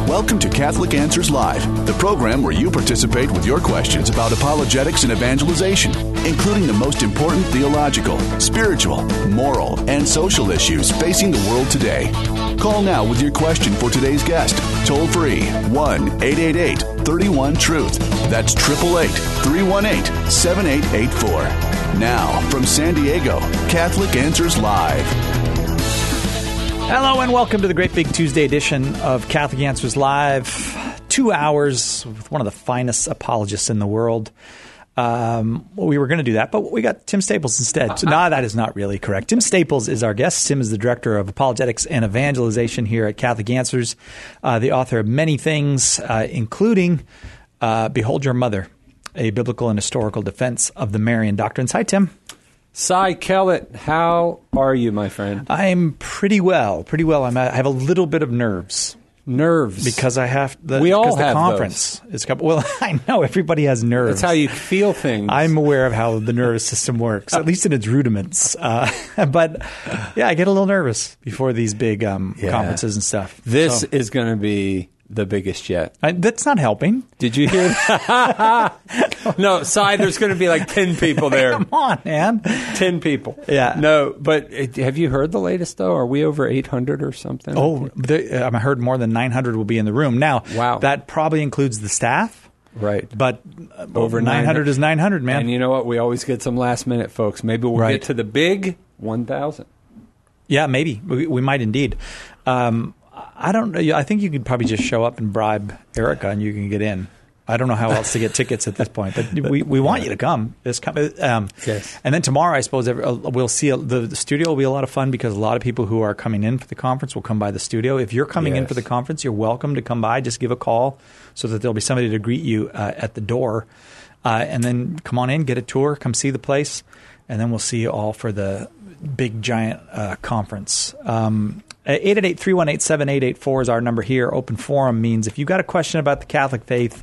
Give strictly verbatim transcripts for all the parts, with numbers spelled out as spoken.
Welcome to Catholic Answers Live, the program where you participate with your questions about apologetics and evangelization, including the most important theological, spiritual, moral, and social issues facing the world today. Call now with your question for today's guest. Toll free, one eight eight eight, three one, truth. That's eight eight eight, three one eight, seven eight eight four. Now, from San Diego, Catholic Answers Live. Hello and welcome to the Great Big Tuesday edition of Catholic Answers Live. Two hours with one of the finest apologists in the world. Um, well, we were going to do that, but we got Tim Staples instead. So, no, that is not really correct. Tim Staples is our guest. Tim is the Director of Apologetics and Evangelization here at Catholic Answers, uh, the author of many things, uh, including uh, Behold Your Mother, a biblical and historical defense of the Marian doctrines. Hi, Tim. Cy Kellett, how are you, my friend? I'm pretty well, pretty well. I'm, I have a little bit of nerves. Nerves? Because I have the, we all the have conference those. Is couple, well, I know everybody has nerves. That's how you feel things. I'm aware of how the nervous system works, at least in its rudiments. Uh, but yeah, I get a little nervous before these big um, yeah. conferences and stuff. This so. is going to be the biggest yet. I, that's not helping. Did you hear that? No, Cy, there's going to be like ten people there. Come on, man. ten people. Yeah. No, but uh, have you heard the latest, though? Are we over eight hundred or something? Oh, the, um, I heard more than nine hundred will be in the room. Now, wow. that probably includes the staff. Right. But uh, over nine hundred is nine hundred, man. And you know what? We always get some last minute, folks. Maybe we'll right. get to the big one thousand. Yeah, maybe. We, we might indeed. Um, I don't know. I think you could probably just show up and bribe Erica and you can get in. I don't know how else to get tickets at this point, but we, we want you to come. This come um, yes. And then tomorrow, I suppose, we'll see. A, the, the studio will be a lot of fun because a lot of people who are coming in for the conference will come by the studio. If you're coming yes. in for the conference, you're welcome to come by. Just give a call so that there'll be somebody to greet you uh, at the door. Uh, and then come on in, get a tour, come see the place, and then we'll see you all for the big, giant uh, conference. Um eight eight eight, three one eight, seven eight eight four is our number here. Open forum means if you've got a question about the Catholic faith,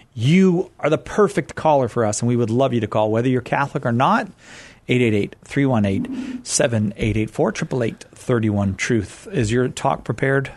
you are the perfect caller for us, and we would love you to call, whether you're Catholic or not. eight eight eight, three one eight, seven eight eight four, eight eight eight, three one, truth. Is your talk prepared?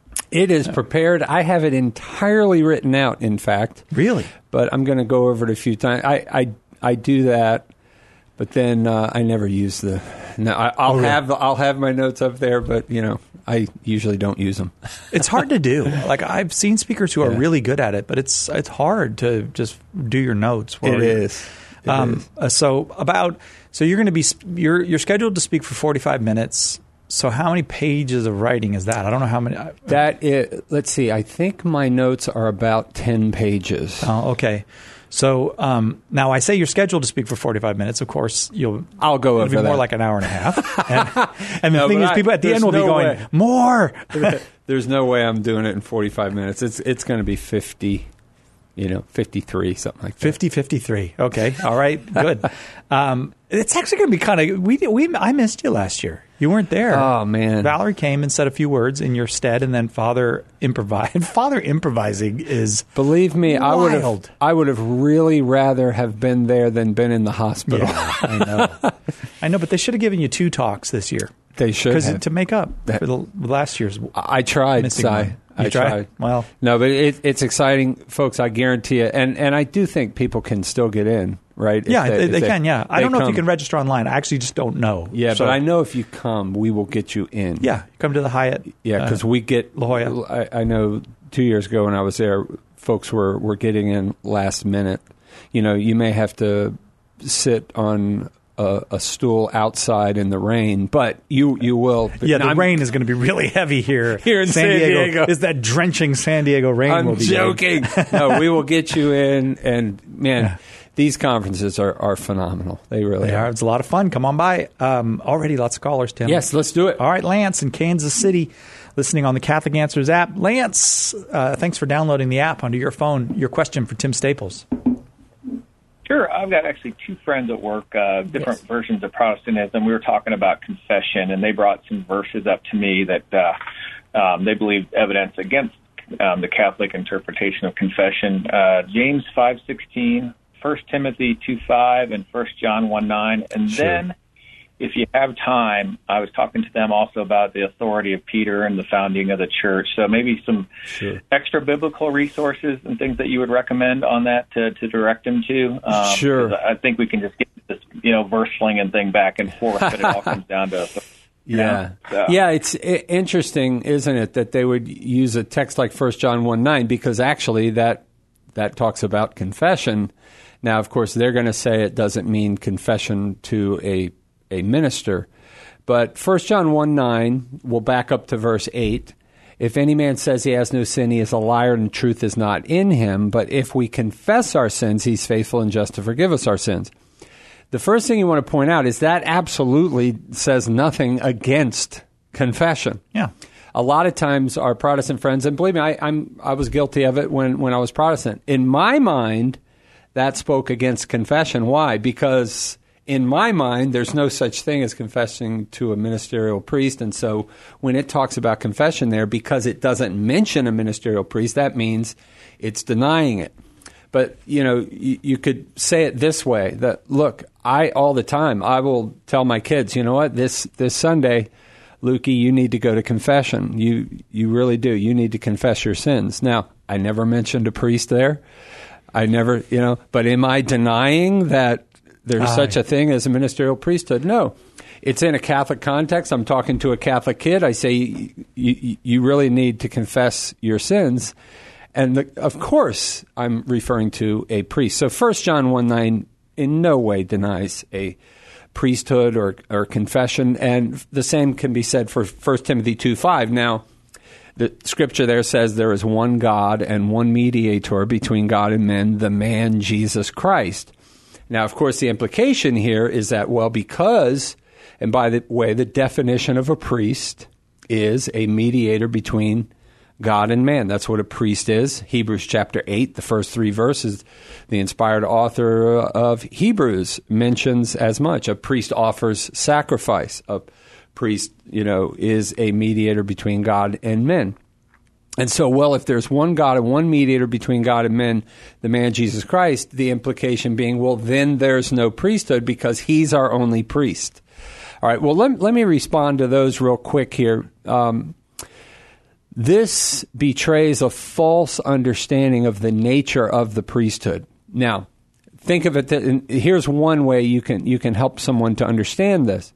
It is prepared. I have it entirely written out, in fact. Really? But I'm going to go over it a few times. I, I, I do that, but then uh, I never use the... No, I, I'll oh, really? have I'll have my notes up there, but you know I usually don't use them. It's hard to do. Like I've seen speakers who are yeah. really good at it, but it's it's hard to just do your notes. It is. It um, is. Uh, so about so you're going to be you're you're scheduled to speak for forty-five minutes. So how many pages of writing is that? I don't know how many. That is, let's see. I think my notes are about ten pages. Oh, okay. So um, now I say you're scheduled to speak for forty-five minutes. Of course, you'll. I'll go over it'll be more that. like an hour and a half. And, and the no, thing is, I, people at the end will no be going, way. more. There's no way I'm doing it in forty-five minutes. It's it's going to be fifty, you know, fifty-three, something like that. fifty, fifty-three. Okay. All right. Good. Um, it's actually going to be kind of. We we I missed you last year. You weren't there. Oh, man. Valerie came and said a few words in your stead, and then Father improvised. Father improvising is Believe me, wild. I would have I would have really rather have been there than been in the hospital. Yeah, I know. I know, but they should have given you two talks this year. They should have. To make up that, for the last year's I tried, Cy. I tried? tried. Well. No, but it, it's exciting, folks, I guarantee it. And, and I do think people can still get in. Right? Yeah, if they, they, they, they can, yeah. I don't know come. if you can register online. I actually just don't know. Yeah, so, but I know if you come, we will get you in. Yeah, come to the Hyatt. Yeah, because uh, we get... La Jolla. I, I know two years ago when I was there, folks were, were getting in last minute. You know, you may have to sit on a, a stool outside in the rain, but you, you will... Yeah, the I'm, rain is going to be really heavy here. Here in San, San Diego. Diego. Is that drenching San Diego rain? I'm will be joking. No, we will get you in, and man... Yeah. These conferences are, are phenomenal. They really they are. are. It's a lot of fun. Come on by. Um, already lots of callers, Tim. Yes, let's do it. All right, Lance in Kansas City, listening on the Catholic Answers app. Lance, uh, thanks for downloading the app onto your phone. Your question for Tim Staples. Sure. I've got actually two friends at work, uh, different yes. versions of Protestantism. We were talking about confession, and they brought some verses up to me that uh, um, they believe evidence against um, the Catholic interpretation of confession. Uh, James five sixteen. First Timothy two five and First John one nine, and sure. then if you have time, I was talking to them also about the authority of Peter and the founding of the church. So maybe some sure. extra biblical resources and things that you would recommend on that to, to direct them to. Um, sure. I think we can just get this, you know, verse slinging thing back and forth, but it all comes down to. Yeah. So. Yeah, it's interesting, isn't it, that they would use a text like First John one nine, because actually that that talks about confession. Now, of course, they're going to say it doesn't mean confession to a a minister. But First John one nine, we'll back up to verse eight. If any man says he has no sin, he is a liar and the truth is not in him. But if we confess our sins, he's faithful and just to forgive us our sins. The first thing you want to point out is that absolutely says nothing against confession. Yeah. A lot of times our Protestant friends, and believe me, I, I'm, I was guilty of it when, when I was Protestant. In my mind, that spoke against confession. Why? Because in my mind, there's no such thing as confessing to a ministerial priest. And so when it talks about confession there, because it doesn't mention a ministerial priest, that means it's denying it. But, you know, you, you could say it this way, that, look, I, all the time, I will tell my kids, you know what, this this Sunday, Lukey, you need to go to confession. You you really do. You need to confess your sins. Now, I never mentioned a priest there. I never, you know, but am I denying that there's Aye. such a thing as a ministerial priesthood? No. It's in a Catholic context. I'm talking to a Catholic kid. I say, you, you, you really need to confess your sins. And, the, of course, I'm referring to a priest. So First John one nine in no way denies a priesthood or, or confession. And the same can be said for First Timothy two five. Now, the scripture there says there is one God and one mediator between God and men, the man Jesus Christ. Now, of course, the implication here is that, well, because, and by the way, the definition of a priest is a mediator between God and man. That's what a priest is. Hebrews chapter eight, the first three verses, the inspired author of Hebrews mentions as much. A priest offers sacrifice. A priest, you know, is a mediator between God and men. And so, well, if there's one God and one mediator between God and men, the man Jesus Christ, the implication being, well, then there's no priesthood because he's our only priest. All right, well, let, let me respond to those real quick here. Um, this betrays a false understanding of the nature of the priesthood. Now, think of it, that, and here's one way you can you can help someone to understand this.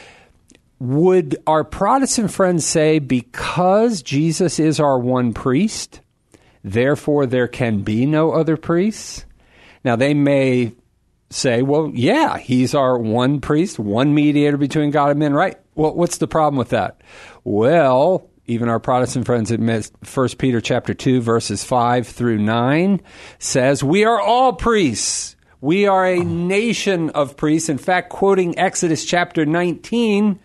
Would our Protestant friends say, because Jesus is our one priest, therefore there can be no other priests? Now, they may say, well, yeah, he's our one priest, one mediator between God and men, right? Well, what's the problem with that? Well, even our Protestant friends admit First Peter chapter two, verses five through nine says, we are all priests. We are a nation of priests. In fact, quoting Exodus chapter nineteen,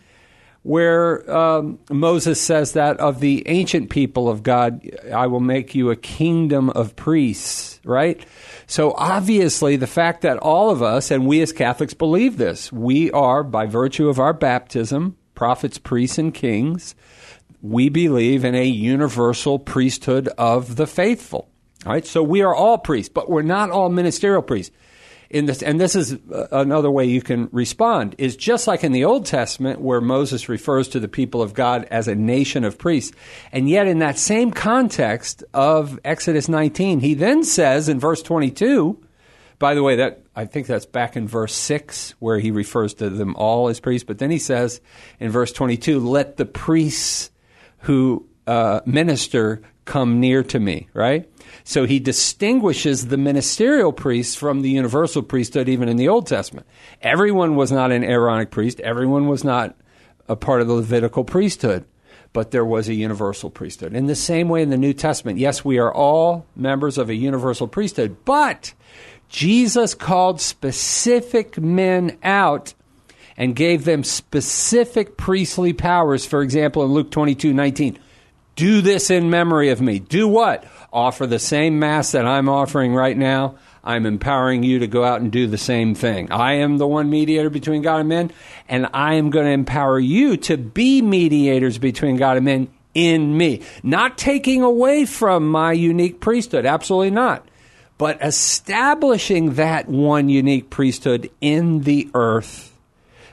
where um, Moses says that of the ancient people of God, I will make you a kingdom of priests, right? So obviously the fact that all of us, and we as Catholics believe this, we are, by virtue of our baptism, prophets, priests, and kings, we believe in a universal priesthood of the faithful, all right? So we are all priests, but we're not all ministerial priests. In this, and this is another way you can respond, is just like in the Old Testament where Moses refers to the people of God as a nation of priests. And yet in that same context of Exodus nineteen, he then says in verse twenty-two, by the way, that I think that's back in verse six where he refers to them all as priests, but then he says in verse twenty-two, let the priests who uh, minister come near to me, right? So he distinguishes the ministerial priests from the universal priesthood even in the Old Testament. Everyone was not an Aaronic priest. Everyone was not a part of the Levitical priesthood. But there was a universal priesthood. In the same way in the New Testament, yes, we are all members of a universal priesthood, but Jesus called specific men out and gave them specific priestly powers. For example, in Luke twenty-two nineteen, do this in memory of me. Do what? Offer the same Mass that I'm offering right now. I'm empowering you to go out and do the same thing. I am the one mediator between God and men, and I am going to empower you to be mediators between God and men in me. Not taking away from my unique priesthood, absolutely not, but establishing that one unique priesthood in the earth.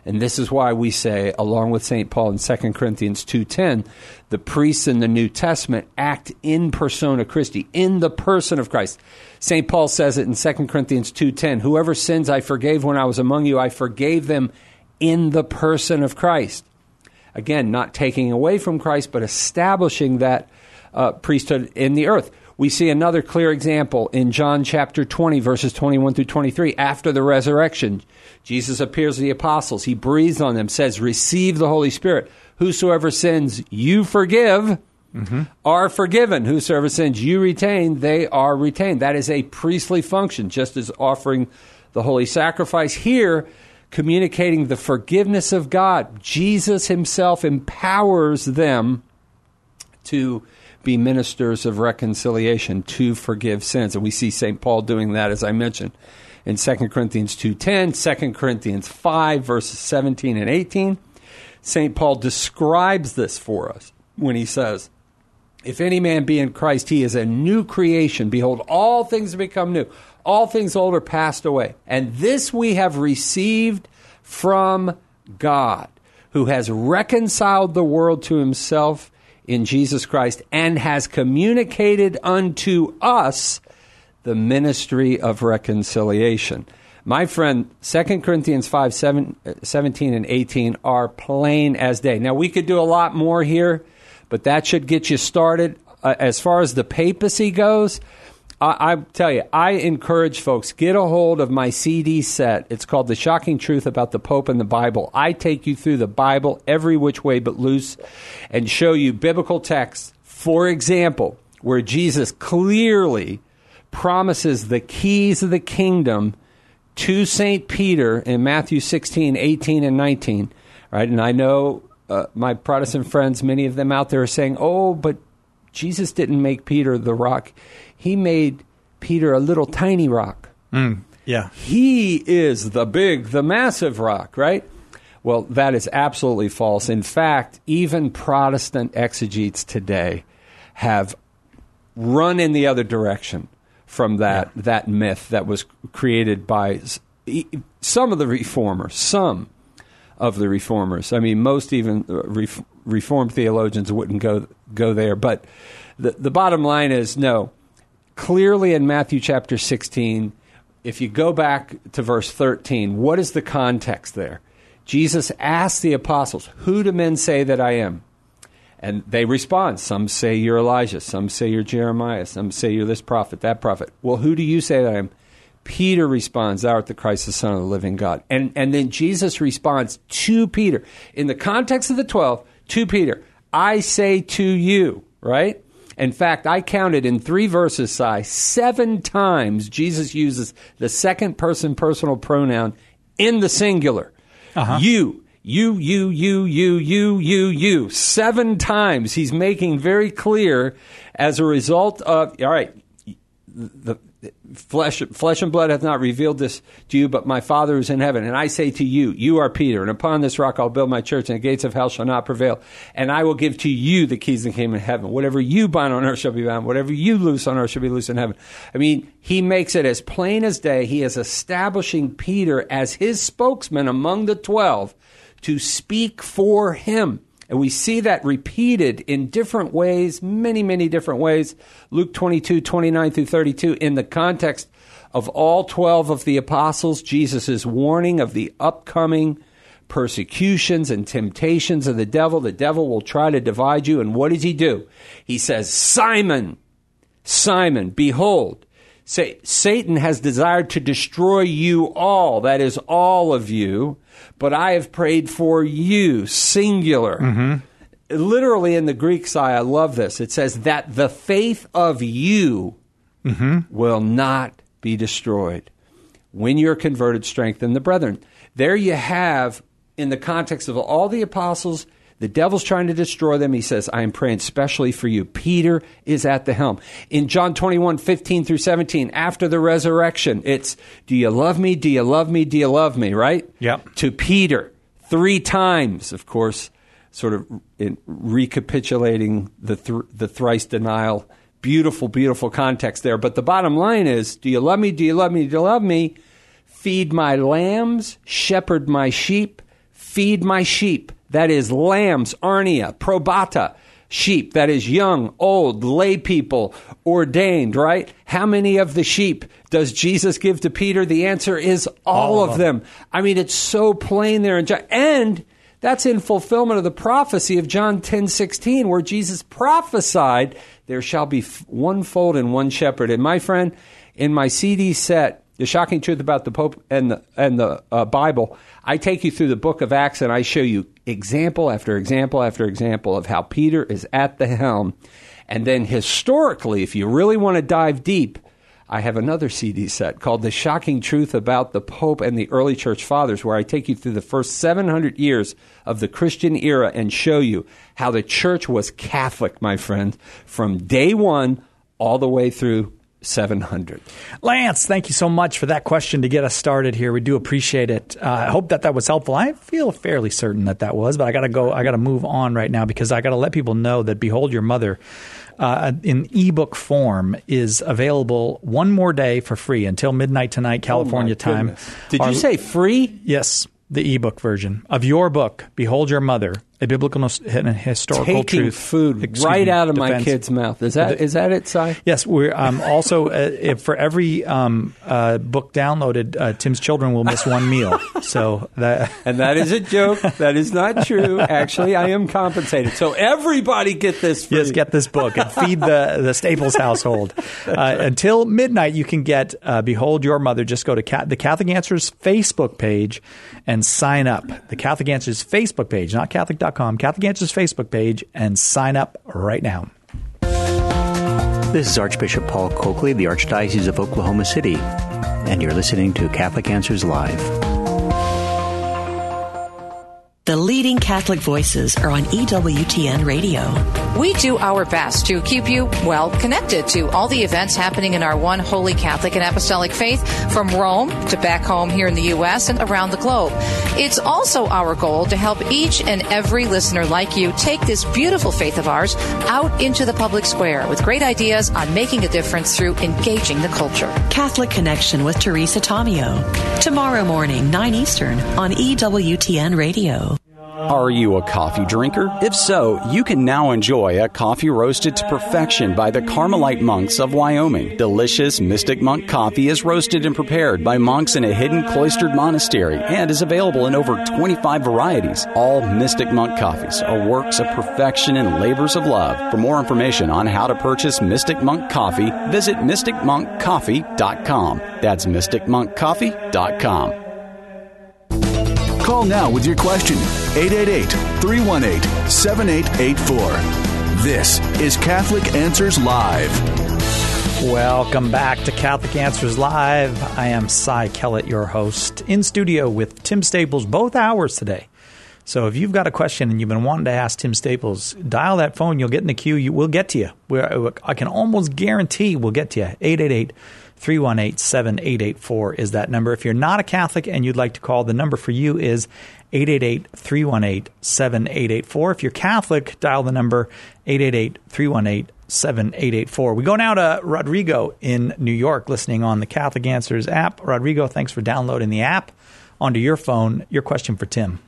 And this is why we say, along with Saint Paul in Second Corinthians two ten, the priests in the New Testament act in persona Christi, in the person of Christ. Saint Paul says it in Second Corinthians two ten, whoever sins I forgave when I was among you, I forgave them in the person of Christ. Again, not taking away from Christ, but establishing that uh, priesthood in the earth. We see another clear example in John chapter twenty, verses twenty-one through twenty-three. After the resurrection, Jesus appears to the apostles. He breathes on them, says, receive the Holy Spirit. Whosoever sins you forgive mm-hmm. are forgiven. Whosoever sins you retain, they are retained. That is a priestly function, just as offering the holy sacrifice. Here, communicating the forgiveness of God. Jesus himself empowers them to be ministers of reconciliation, to forgive sins. And we see Saint Paul doing that, as I mentioned, in Second Corinthians two ten, Second Corinthians five, verses seventeen and eighteen. Saint Paul describes this for us when he says, if any man be in Christ, he is a new creation. Behold, all things have become new. All things old are passed away. And this we have received from God, who has reconciled the world to himself in Jesus Christ, and has communicated unto us the ministry of reconciliation. My friend, Second Corinthians five, seven, seventeen and eighteen are plain as day. Now, we could do a lot more here, but that should get you started. Uh, as far as the papacy goes, I, I tell you, I encourage folks, get a hold of my C D set. It's called The Shocking Truth About the Pope and the Bible. I take you through the Bible every which way but loose and show you biblical texts, for example, where Jesus clearly promises the keys of the kingdom to Saint Peter in Matthew sixteen, eighteen, and nineteen. Right? And I know uh, my Protestant friends, many of them out there are saying, oh, but Jesus didn't make Peter the rock. He made Peter a little tiny rock. Mm, yeah. He is the big, the massive rock, right? Well, that is absolutely false. In fact, even Protestant exegetes today have run in the other direction from that, yeah. that myth that was created by some of the reformers, some of the reformers. I mean, most even ref, Reformed theologians wouldn't go go there. But the, the bottom line is, no, clearly in Matthew chapter sixteen, if you go back to verse thirteen, what is the context there? Jesus asked the apostles, who do men say that I am? And they respond. Some say you're Elijah. Some say you're Jeremiah. Some say you're this prophet, that prophet. Well, who do you say that I am? Peter responds, thou art the Christ, the Son of the living God. And, and then Jesus responds to Peter. In the context of the twelve, to Peter, I say to you, right? In fact, I counted in three verses, Si, seven times Jesus uses the second person personal pronoun in the singular. Uh-huh. You, you, you, you, you, you, you, you. Seven times he's making very clear as a result of, all right, the flesh, flesh and blood hath not revealed this to you, but my Father who is in heaven. And I say to you, you are Peter, and upon this rock I'll build my church, and the gates of hell shall not prevail. And I will give to you the keys of the kingdom of heaven. Whatever you bind on earth shall be bound. Whatever you loose on earth shall be loosed in heaven. I mean, he makes it as plain as day. He is establishing Peter as his spokesman among the twelve to speak for him. And we see that repeated in different ways, many, many different ways. Luke twenty-two, twenty-nine through thirty-two, in the context of all twelve of the apostles, Jesus' warning of the upcoming persecutions and temptations of the devil. The devil will try to divide you. And what does he do? He says, Simon, Simon, behold, say, Satan has desired to destroy you all, that is, all of you, but I have prayed for you, singular. Mm-hmm. Literally in the Greek side, I love this. It says that the faith of you mm-hmm. will not be destroyed. When you're converted, strengthen the brethren. There you have, in the context of all the apostles, the devil's trying to destroy them. He says, I am praying specially for you. Peter is at the helm. In John twenty-one, fifteen through seventeen, after the resurrection, it's, do you love me? Do you love me? Do you love me? Right? Yep. To Peter, three times, of course, sort of in recapitulating the th- the thrice denial. Beautiful, beautiful context there. But the bottom line is, do you love me? Do you love me? Do you love me? Feed my lambs, shepherd my sheep, feed my sheep. That is lambs, arnia, probata, sheep. That is young, old, lay people, ordained, right? How many of the sheep does Jesus give to Peter? The answer is all, all of them. them. I mean, it's so plain there. In John. And that's in fulfillment of the prophecy of John ten sixteen, where Jesus prophesied, there shall be one fold and one shepherd. And my friend, in my C D set, The Shocking Truth About the Pope and the, and the uh, Bible, I take you through the book of Acts and I show you example after example after example of how Peter is at the helm. And then historically, if you really want to dive deep, I have another C D set called The Shocking Truth About the Pope and the Early Church Fathers, where I take you through the first seven hundred years of the Christian era and show you how the church was Catholic, my friend, from day one all the way through seven hundred. Lance, thank you so much for that question to get us started here. We do appreciate it. Uh, I hope that that was helpful. I feel fairly certain that that was, but I got to go. I got to move on right now because I got to let people know that Behold Your Mother uh, in ebook form is available one more day for free until midnight tonight, California oh time. Goodness. Did Our, you say free? Yes, the ebook version of your book, Behold Your Mother, a biblical and historical Taking truth. food Excuse right me, out of defense. my kid's mouth. Is that is that it, Si? Yes, we're um, also uh, if for every um, uh, book downloaded, uh, Tim's children will miss one meal. So that and that is a joke. That is not true. Actually, I am compensated. So everybody get this free. Yes, get this book and feed the the Staples household. Uh, until midnight, you can get uh, Behold Your Mother. Just go to Ca- the Catholic Answers Facebook page and sign up. The Catholic Answers Facebook page, not Catholic dot com, Catholic Answers Facebook page, and sign up right now. This is Archbishop Paul Coakley, the Archdiocese of Oklahoma City, and you're listening to Catholic Answers Live. The leading Catholic voices are on E W T N Radio. We do our best to keep you, well, connected to all the events happening in our one holy Catholic and Apostolic faith, from Rome to back home here in the U S and around the globe. It's also our goal to help each and every listener like you take this beautiful faith of ours out into the public square with great ideas on making a difference through engaging the culture. Catholic Connection with Teresa Tomeo. Tomorrow morning, nine Eastern on E W T N Radio. Are you a coffee drinker? If so, you can now enjoy a coffee roasted to perfection by the Carmelite monks of Wyoming. Delicious Mystic Monk coffee is roasted and prepared by monks in a hidden cloistered monastery and is available in over twenty-five varieties. All Mystic Monk coffees are works of perfection and labors of love. For more information on how to purchase Mystic Monk coffee, visit mystic monk coffee dot com. That's mystic monk coffee dot com. Call now with your question, eight eight eight, three one eight, seven eight eight four. This is Catholic Answers Live. Welcome back to Catholic Answers Live. I am Cy Kellett, your host, in studio with Tim Staples both hours today. So if you've got a question and you've been wanting to ask Tim Staples, dial that phone. You'll get in the queue. You, we'll get to you. We're, I can almost guarantee we'll get to you. eight eight eight, three one eight, seven eight eight four is that number. If you're not a Catholic and you'd like to call, the number for you is eight eight eight, three one eight, seven eight eight four. If you're Catholic, dial the number eight eight eight, three one eight, seven eight eight four. We go now to Rodrigo in New York, listening on the Catholic Answers app. Rodrigo, thanks for downloading the app onto your phone. Your question for Tim.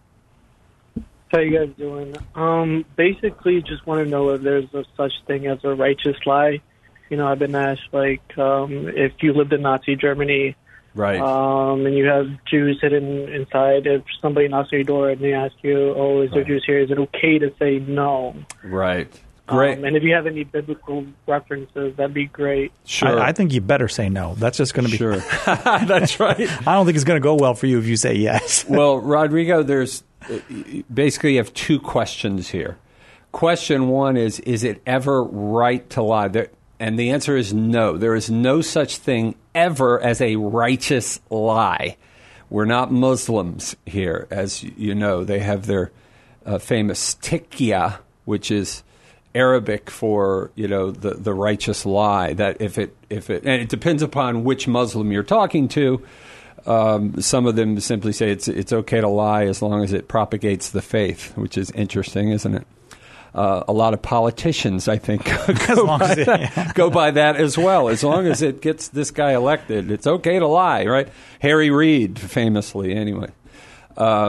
How you guys doing? Um, basically, just want to know if there's a such thing as a righteous lie. You know, I've been asked, like, um, if you lived in Nazi Germany, right, um, and you have Jews hidden inside, if somebody knocks on your door and they ask you, oh, is there right. Jews here, is it okay to say no? Right. Great. Um, and if you have any biblical references, that'd be great. Sure. I, I think you better say no. That's just going to be... Sure. That's right. I don't think it's going to go well for you if you say yes. Well, Rodrigo, there's basically you have two questions here. Question one is, is it ever right to lie? There, and the answer is no. There is no such thing ever as a righteous lie. We're not Muslims here, as you know. They have their uh, famous tikya, which is Arabic for, you know, the, the righteous lie. That if it if it and it depends upon which Muslim you're talking to. Um, some of them simply say it's it's okay to lie as long as it propagates the faith, which is interesting, isn't it? Uh, a lot of politicians, I think, go, by it, that, yeah. go by that as well. As long as it gets this guy elected, it's okay to lie, right? Harry Reid, famously, anyway. Um,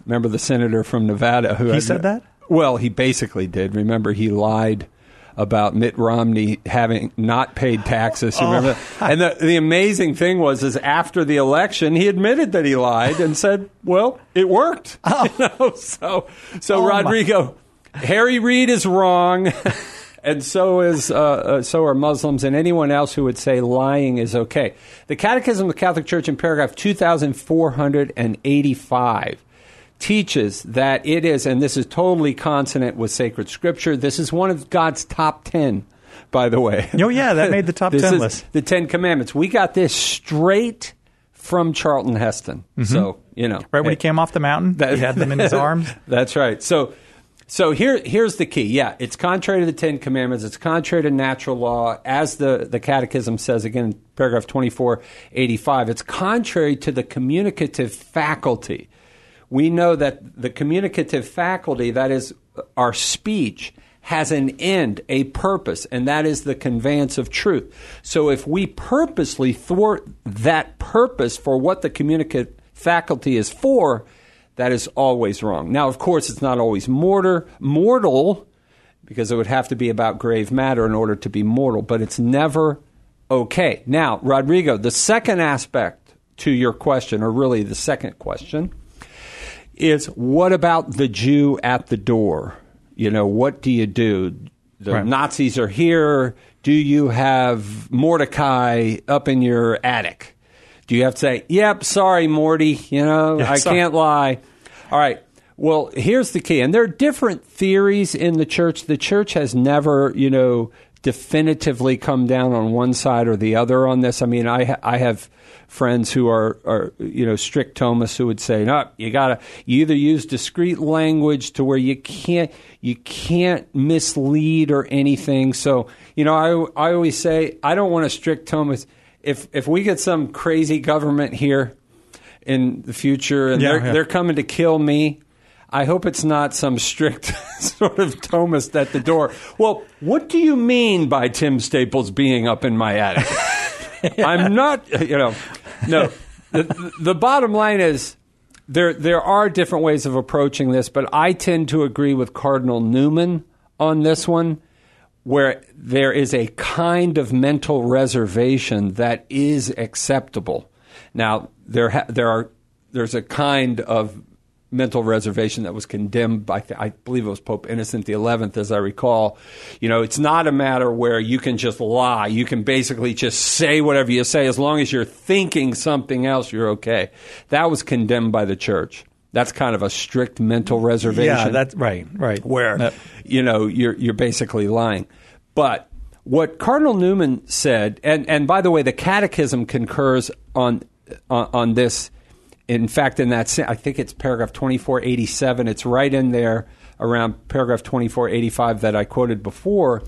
Remember the senator from Nevada who He had, said that? Well, he basically did. Remember, he lied about Mitt Romney having not paid taxes. You remember? Oh. And the, the amazing thing was, is after the election, he admitted that he lied and said, "Well, it worked." Oh. You know? So, so Oh, Rodrigo, Harry Reid is wrong, and so is uh, uh, so are Muslims and anyone else who would say lying is okay. The Catechism of the Catholic Church, in paragraph two thousand four hundred eighty-five. teaches that it is, and this is totally consonant with sacred scripture. This is one of God's top ten, by the way. Oh, yeah, that made the top this ten is list. The Ten Commandments. We got this straight from Charlton Heston. Mm-hmm. So, you know. Right when he came off the mountain, that, he had them in his arms. That's right. So, so here, here's the key. Yeah, it's contrary to the Ten Commandments. It's contrary to natural law. As the, the Catechism says, again, in paragraph twenty-four eighty-five, it's contrary to the communicative faculty. We know that the communicative faculty, that is our speech, has an end, a purpose, and that is the conveyance of truth. So if we purposely thwart that purpose for what the communicative faculty is for, that is always wrong. Now, of course, it's not always mortar, mortal, because it would have to be about grave matter in order to be mortal, but it's never okay. Now, Rodrigo, the second aspect to your question, or really the second question, is what about the Jew at the door? You know, what do you do? The right. Nazis are here. Do you have Mordecai up in your attic? Do you have to say, yep, sorry, Morty, you know, Yeah, I sorry. can't lie. All right. Well, here's the key. And there are different theories in the church. The church has never, you know, definitively come down on one side or the other on this. I mean, I ha- I have friends who are, are, you know, strict Thomists who would say, no, you gotta, you either use discrete language to where you can't, you can't mislead or anything. So, you know, I, I always say, I don't want a strict Thomist. If, if we get some crazy government here in the future and Yeah, they're, yeah. they're coming to kill me, I hope it's not some strict sort of Thomist at the door. Well, what do you mean by Tim Staples being up in my attic? I'm not, you know, no. The, the bottom line is there there are different ways of approaching this, but I tend to agree with Cardinal Newman on this one, where there is a kind of mental reservation that is acceptable. Now, there ha- there are there's a kind of mental reservation that was condemned by, I believe it was Pope Innocent the eleventh, as I recall. You know, it's not a matter where you can just lie. You can basically just say whatever you say. As long as you're thinking something else, you're okay. That was condemned by the church. That's kind of a strict mental reservation. Yeah, that's right, right. Where, Yep. you know, you're you're basically lying. But what Cardinal Newman said, and, and by the way, the Catechism concurs on on, on this. In fact, in that, I think it's paragraph twenty-four eighty-seven. It's right in there around paragraph twenty-four eighty-five that I quoted before.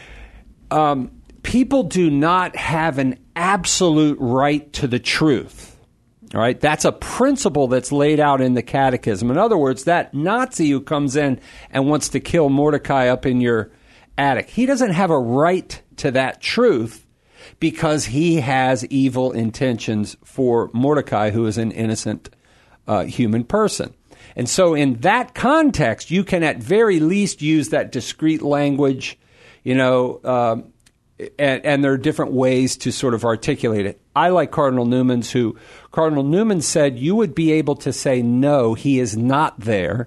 Um, people do not have an absolute right to the truth. All right, that's a principle that's laid out in the Catechism. In other words, that Nazi who comes in and wants to kill Mordecai up in your attic, he doesn't have a right to that truth, because he has evil intentions for Mordecai, who is an innocent uh, human person. And so in that context, you can at very least use that discrete language, you know, um, and, and there are different ways to sort of articulate it. I like Cardinal Newman's, who Cardinal Newman said you would be able to say, no, he is not there,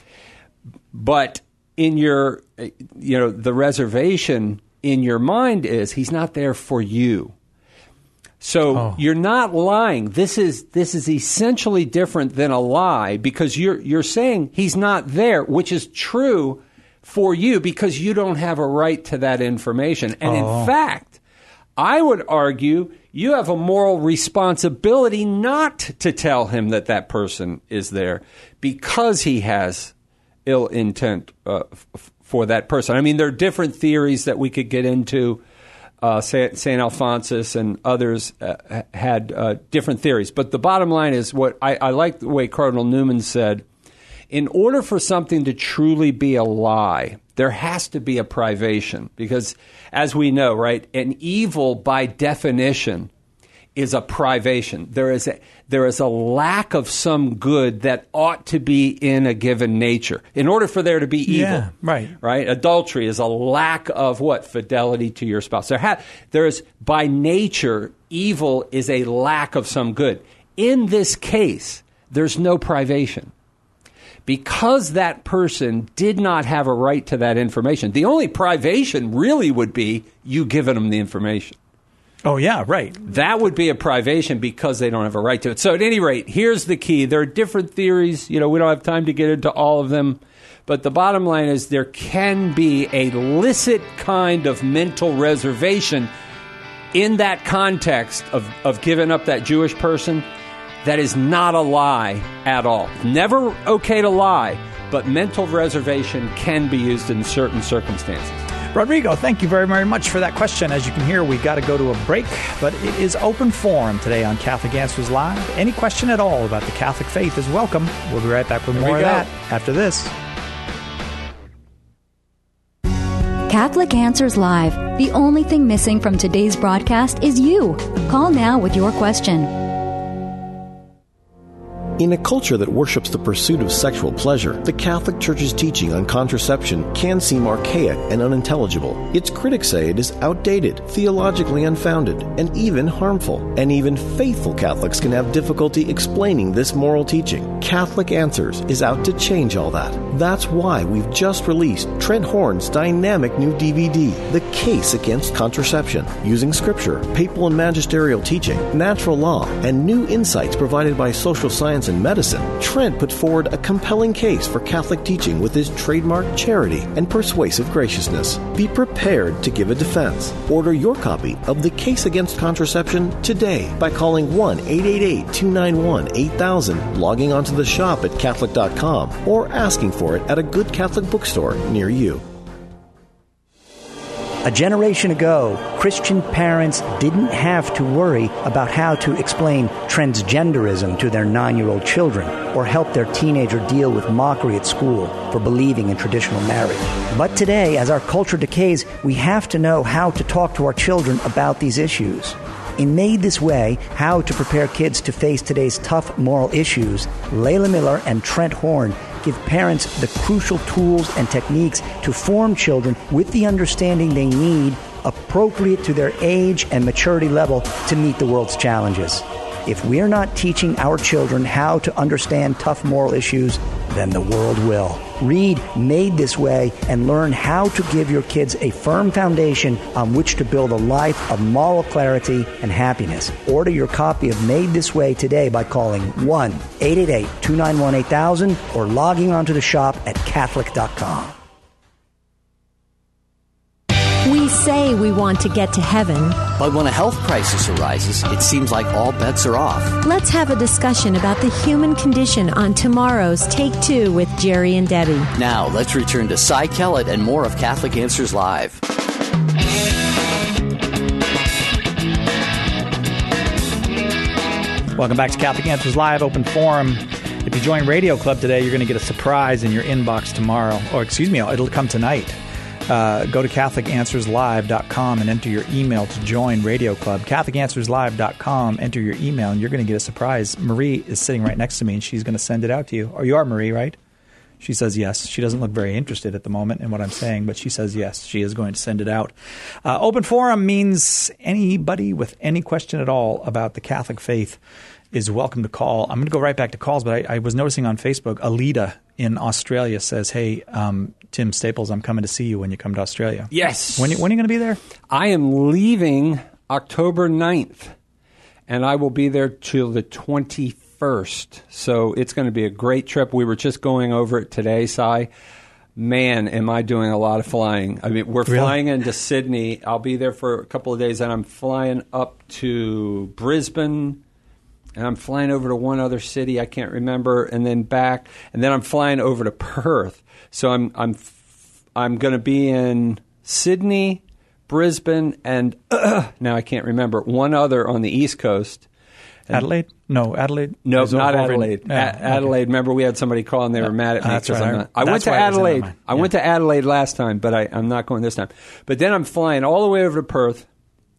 but in your, you know, the reservation in your mind is he's not there for you. So Oh. you're not lying. This is this is essentially different than a lie, because you're you're saying he's not there, which is true for you because you don't have a right to that information. And Oh. in fact, I would argue you have a moral responsibility not to tell him that that person is there because he has ill intent uh, f- for that person. I mean, there are different theories that we could get into. Uh, Saint Alphonsus and others uh, had uh, different theories. But the bottom line is what I, I like the way Cardinal Newman said. In order for something to truly be a lie, there has to be a privation. Because as we know, right, an evil by definition is a privation. There is a, there is a lack of some good that ought to be in a given nature in order for there to be evil. Yeah, right. Right? Adultery is a lack of what? Fidelity to your spouse. There, ha- there is, by nature, evil is a lack of some good. In this case, there's no privation. Because that person did not have a right to that information, the only privation really would be you giving them the information. Oh, yeah, right. That would be a privation because they don't have a right to it. So at any rate, here's the key. There are different theories. You know, we don't have time to get into all of them. But the bottom line is there can be a licit kind of mental reservation in that context of, of giving up that Jewish person. That is not a lie at all. Never okay to lie, but mental reservation can be used in certain circumstances. Rodrigo, thank you very, very much for that question. As you can hear, we got to go to a break, but it is open forum today on Catholic Answers Live. Any question at all about the Catholic faith is welcome. We'll be right back with Here more we of go. that after this. Catholic Answers Live. The only thing missing from today's broadcast is you. Call now with your question. In a culture that worships the pursuit of sexual pleasure, the Catholic Church's teaching on contraception can seem archaic and unintelligible. Its critics say it is outdated, theologically unfounded, and even harmful. And even faithful Catholics can have difficulty explaining this moral teaching. Catholic Answers is out to change all that. That's why we've just released Trent Horn's dynamic new D V D, The Case Against Contraception, using scripture, papal and magisterial teaching, natural law, and new insights provided by social science and medicine. Trent put forward a compelling case for Catholic teaching with his trademark charity and persuasive graciousness. Be prepared to give a defense. Order your copy of The Case Against Contraception today by calling one eight eight eight, two nine one, eight thousand, logging onto the shop at Catholic dot com, or asking for it at a good Catholic bookstore near you. A generation ago, Christian parents didn't have to worry about how to explain transgenderism to their nine-year-old children or help their teenager deal with mockery at school for believing in traditional marriage. But today, as our culture decays, we have to know how to talk to our children about these issues. In Made This Way, How to Prepare Kids to Face Today's Tough Moral Issues, Layla Miller and Trent Horn give parents the crucial tools and techniques to form children with the understanding they need, appropriate to their age and maturity level to meet the world's challenges. If we're not teaching our children how to understand tough moral issues, then the world will. Read Made This Way and learn how to give your kids a firm foundation on which to build a life of moral clarity and happiness. Order your copy of Made This Way today by calling one eight eight eight, two nine one, eight thousand or logging onto the shop at Catholic dot com. We say we want to get to heaven. But when a health crisis arises, it seems like all bets are off. Let's have a discussion about the human condition on tomorrow's Take Two with Jerry and Debbie. Now, let's return to Cy Kellett and more of Catholic Answers Live. Welcome back to Catholic Answers Live, open forum. If you join Radio Club today, you're going to get a surprise in your inbox tomorrow. Or, excuse me, it'll come tonight. Uh, go to Catholic Answers Live dot com and enter your email to join Radio Club. Catholic Answers Live dot com, enter your email, and you're going to get a surprise. Marie is sitting right next to me, and she's going to send it out to you. Or you are Marie, right? She says yes. She doesn't look very interested at the moment in what I'm saying, but she says yes. She is going to send it out. Uh, open forum means anybody with any question at all about the Catholic faith is welcome to call. I'm going to go right back to calls, but I, I was noticing on Facebook, Alita in Australia says, hey, um, Tim Staples, I'm coming to see you when you come to Australia. Yes. When, when are you going to be there? I am leaving October ninth, and I will be there till the twenty-first. So it's going to be a great trip. We were just going over it today, Cy. Man, am I doing a lot of flying. I mean, we're really? flying into Sydney. I'll be there for a couple of days, and I'm flying up to Brisbane, and I'm flying over to one other city I can't remember, and then back, and then I'm flying over to Perth. So I'm I'm I'm going to be in Sydney, Brisbane, and uh, now I can't remember one other on the East Coast. And Adelaide? No, Adelaide. No, is not over in- Adelaide. yeah, A- Adelaide. okay. Remember, we had somebody call and they were mad at me. That's 'cause right. I'm not, I went That's to why it was in my Adelaide. mind. I Yeah. went to Adelaide last time, but I, I'm not going this time. But then I'm flying all the way over to Perth,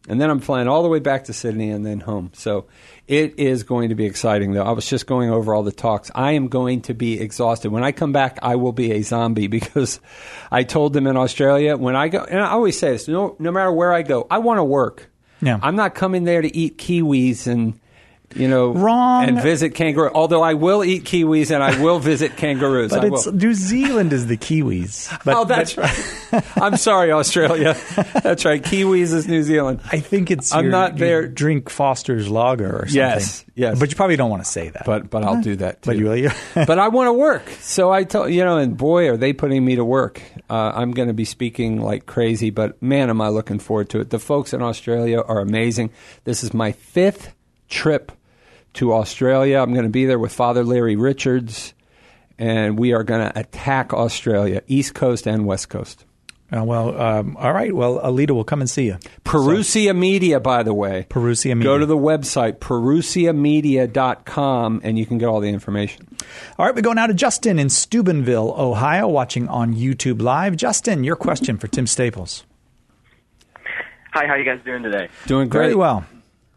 And then I'm flying all the way back to Sydney and then home. So it is going to be exciting, though. I was just going over all the talks. I am going to be exhausted. When I come back, I will be a zombie because I told them in Australia, when I go, and I always say this, no, no matter where I go, I want to work. Yeah. I'm not coming there to eat kiwis and, you know, Wrong. and visit kangaroo. Although I will eat kiwis and I will visit kangaroos. But I it's will. New Zealand is the Kiwis. But, oh, that's but, right. I'm sorry, Australia. That's right. Kiwis is New Zealand. I think it's I'm your, not your there. drink Foster's Lager or something. Yes, yes. But you probably don't want to say that. But but I'll do that too. But you will. But I want to work. So I tell you know, and boy, are they putting me to work. Uh, I'm going to be speaking like crazy, but man, am I looking forward to it. The folks in Australia are amazing. This is my fifth trip to Australia. I'm going to be there with Father Larry Richards, and we are going to attack Australia, East Coast and West Coast. Uh, well, um, all right. Well, Alita will come and see you. Perusia so, Media, by the way. Perusia Media. Go to the website, perusia media dot com, and you can get all the information. All right, we go now to Justin in Steubenville, Ohio, watching on YouTube Live. Justin, your question for Tim Staples. Hi, how you guys doing today? Doing great. Very well.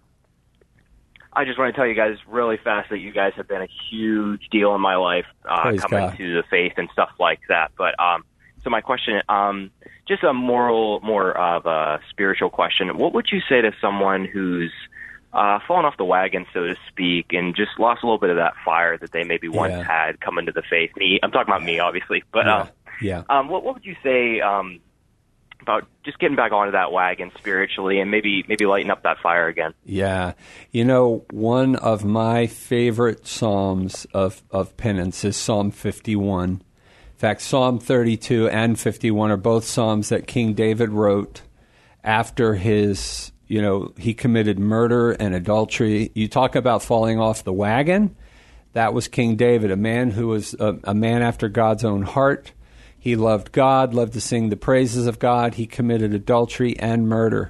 I just want to tell you guys really fast that you guys have been a huge deal in my life, uh, coming God. to the faith and stuff like that. But um, so my question, um, just a moral, more of a spiritual question. What would you say to someone who's uh, fallen off the wagon, so to speak, and just lost a little bit of that fire that they maybe once Yeah. had coming to the faith? Me, I'm talking about me, obviously. But Yeah. uh, yeah. um, what, what would you say um, about just getting back onto that wagon spiritually and maybe maybe lighting up that fire again? Yeah. You know, one of my favorite psalms of, of penance is Psalm fifty-one. In fact, Psalm thirty-two and fifty-one are both psalms that King David wrote after his, you know, he committed murder and adultery. You talk about falling off the wagon. That was King David, a man who was a, a man after God's own heart. He loved God, loved to sing the praises of God. He committed adultery and murder.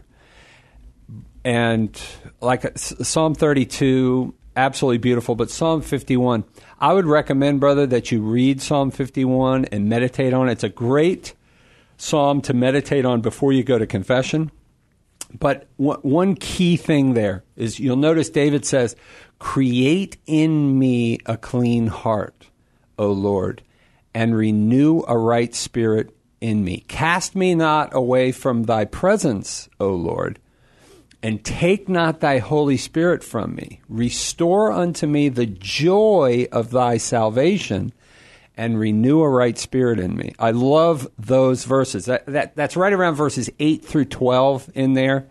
And like Psalm thirty-two, absolutely beautiful. But Psalm fifty-one, I would recommend, brother, that you read Psalm fifty-one and meditate on it. It's a great psalm to meditate on before you go to confession. But one key thing there is you'll notice David says, "Create in me a clean heart, O Lord, and renew a right spirit in me. Cast me not away from thy presence, O Lord, and take not thy Holy Spirit from me. Restore unto me the joy of thy salvation, and renew a right spirit in me." I love those verses. That, that that's right around verses eight through twelve in there.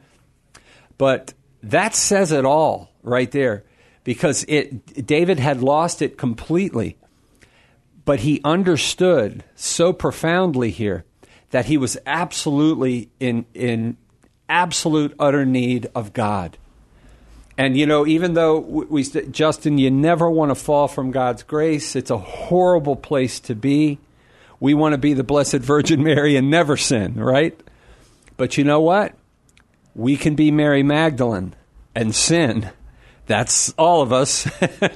But that says it all right there, because it David had lost it completely. But he understood so profoundly here that he was absolutely in in absolute utter need of God. And, you know, even though we, we Justin, you never want to fall from God's grace. It's a horrible place to be. We want to be the Blessed Virgin Mary and never sin, right? But you know what? We can be Mary Magdalene and sin. That's all of us.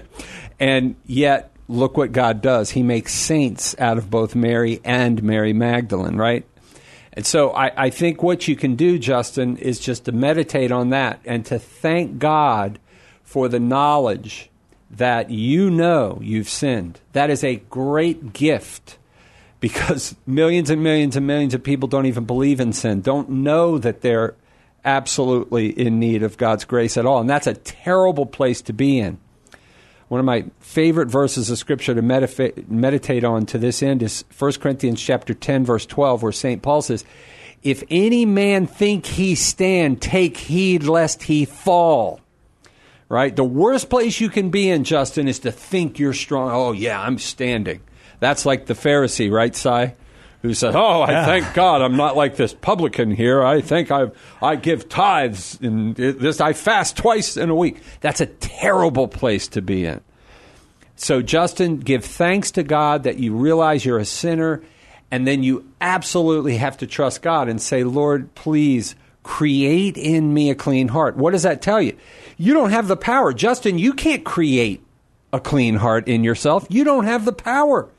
And yet, look what God does. He makes saints out of both Mary and Mary Magdalene, right? And so I, I think what you can do, Justin, is just to meditate on that and to thank God for the knowledge that you know you've sinned. That is a great gift, because millions and millions and millions of people don't even believe in sin, don't know that they're absolutely in need of God's grace at all. And that's a terrible place to be in. One of my favorite verses of Scripture to medif- meditate on to this end is First Corinthians chapter ten, verse twelve, where Saint Paul says, "If any man think he stand, take heed lest he fall." Right? The worst place you can be in, Justin, is to think you're strong. Oh, yeah, I'm standing. That's like the Pharisee, right, Si? Who said, "Oh, I yeah. thank God I'm not like this publican here. I think I I give tithes and this. I fast twice in a week." That's a terrible place to be in. So, Justin, give thanks to God that you realize you're a sinner, and then you absolutely have to trust God and say, "Lord, please create in me a clean heart." What does that tell you? You don't have the power. Justin, you can't create a clean heart in yourself. You don't have the power.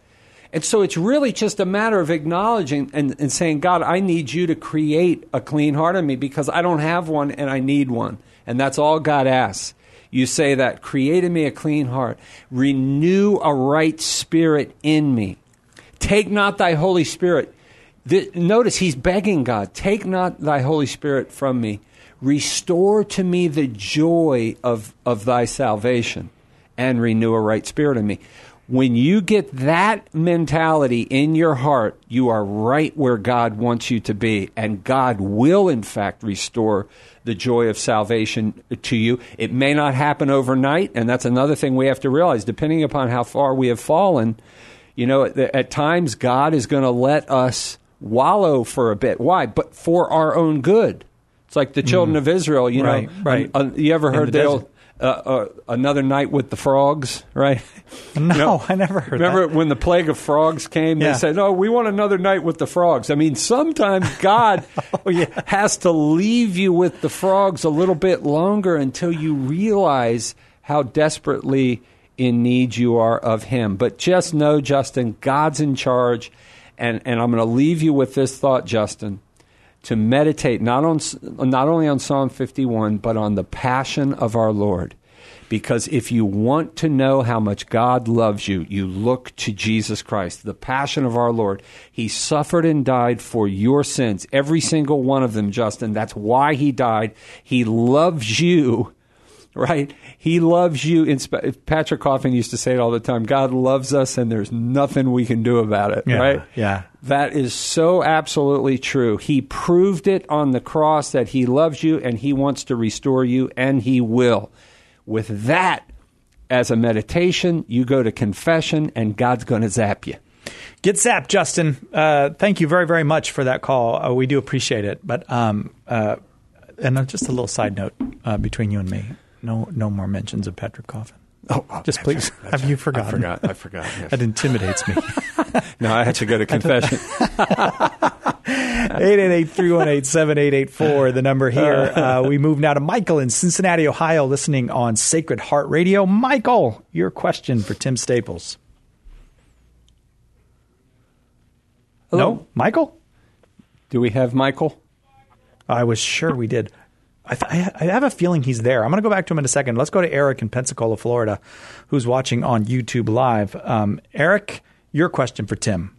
And so it's really just a matter of acknowledging and, and saying, God, I need you to create a clean heart in me because I don't have one and I need one. And that's all God asks. You say that, create in me a clean heart. Renew a right spirit in me. Take not thy Holy Spirit. The, notice he's begging God, take not thy Holy Spirit from me. Restore to me the joy of, of thy salvation and renew a right spirit in me. When you get that mentality in your heart, you are right where God wants you to be. And God will, in fact, restore the joy of salvation to you. It may not happen overnight, and that's another thing we have to realize. Depending upon how far we have fallen, you know, at, at times God is going to let us wallow for a bit. Why? But for our own good. It's like the children mm. of Israel, you right, know. Right. Uh, you ever heard the the old... Uh, uh, another night with the frogs, right? No, you know, I never heard remember that. Remember when the plague of frogs came? Yeah. They said, no, we want another night with the frogs. I mean, sometimes God oh, yeah. has to leave you with the frogs a little bit longer until you realize how desperately in need you are of Him. But just know, Justin, God's in charge. And, and I'm going to leave you with this thought, Justin, to meditate not on not only on Psalm fifty-one, but on the passion of our Lord. Because if you want to know how much God loves you, you look to Jesus Christ, the passion of our Lord. He suffered and died for your sins, every single one of them, Justin. That's why He died. He loves you, right? He loves you. In sp- Patrick Coffin used to say it all the time, God loves us and there's nothing we can do about it, yeah, right? Yeah. That is so absolutely true. He proved it on the cross that He loves you and He wants to restore you, and He will. With that as a meditation, you go to confession, and God's going to zap you. Get zapped, Justin. Uh, thank you very, very much for that call. Uh, we do appreciate it. But um, uh, and uh, just a little side note uh, between you and me: no, no more mentions of Patrick Coffin. Oh, oh just please. Right, Have right. you forgotten? I forgot. I forgot. Yes. That intimidates me. No, I had to go to confession. eight eight eight, three one eight, seven eight eight four, the number here. Uh, we move now to Michael in Cincinnati, Ohio, listening on Sacred Heart Radio. Michael, your question for Tim Staples. Hello? No? Michael? Do we have Michael? I was sure we did. I, th- I have a feeling he's there. I'm going to go back to him in a second. Let's go to Eric in Pensacola, Florida, who's watching on YouTube Live. Um, Eric, your question for Tim.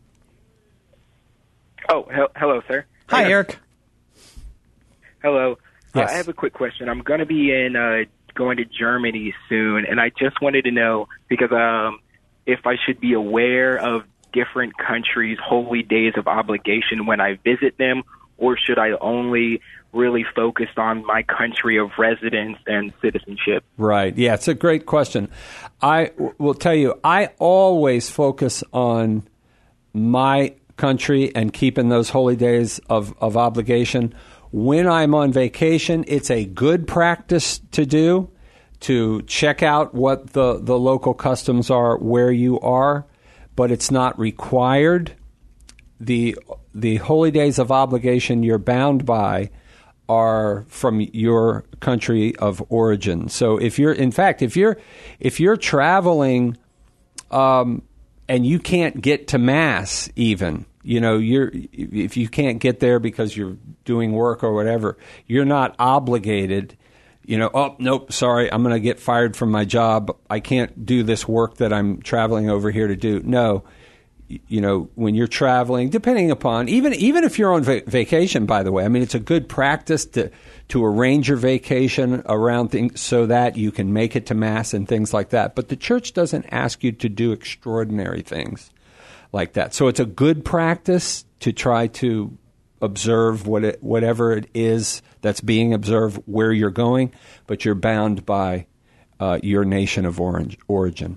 Oh, he- hello, sir. Hi, Eric. Hello. Yes. Uh, I have a quick question. I'm going to be in uh, going to Germany soon, and I just wanted to know, because um, if I should be aware of different countries' holy days of obligation when I visit them, or should I only really focus on my country of residence and citizenship? Right. Yeah, it's a great question. I w- will tell you, I always focus on my country and keeping those holy days of, of obligation. When I'm on vacation, it's a good practice to do, to check out what the, the local customs are where you are, but it's not required. The the holy days of obligation you're bound by are from your country of origin. So if you're, in fact, if you're if you're traveling um, and you can't get to Mass, even, you know, you're if you can't get there because you're doing work or whatever, you're not obligated. You know, oh, nope, sorry, I'm going to get fired from my job. I can't do this work that I'm traveling over here to do. No. You know, when you're traveling, depending upon, even even if you're on va- vacation, by the way, I mean, it's a good practice to to arrange your vacation around things so that you can make it to Mass and things like that. But the church doesn't ask you to do extraordinary things like that. So it's a good practice to try to observe what it, whatever it is that's being observed where you're going, but you're bound by uh, your nation of orange, origin.